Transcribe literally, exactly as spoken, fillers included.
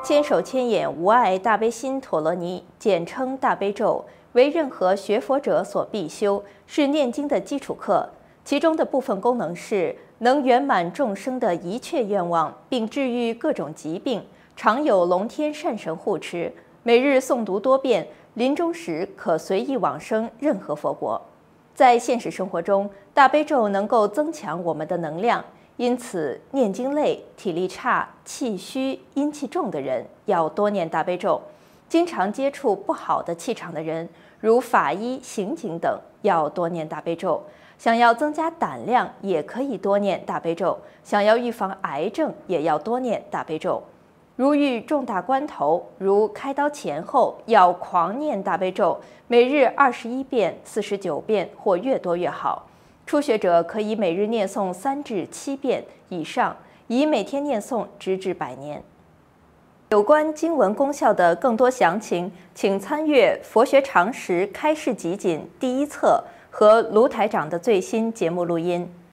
千手千眼无碍大悲心陀罗尼，简称大悲咒，为任何学佛者所必修，是念经的基础课。其中的部分功能是能圆满众生的一切愿望，并治愈各种疾病，常有龙天善神护持。每日诵读多遍，临终时可随意往生任何佛国。在现实生活中，大悲咒能够增强我们的能量。因此，念经累、体力差、气虚、阴气重的人要多念大悲咒；经常接触不好的气场的人，如法医、刑警等，要多念大悲咒。想要增加胆量，也可以多念大悲咒；想要预防癌症，也要多念大悲咒。如遇重大关头，如开刀前后，要狂念大悲咒，每日二十一遍、四十九遍，或越多越好。初学者可以每日念诵三至七遍以上，以每天念诵直至百年。有关经文功效的更多详情，请参阅《佛学常识开示集锦》第一册和卢台长的最新节目录音。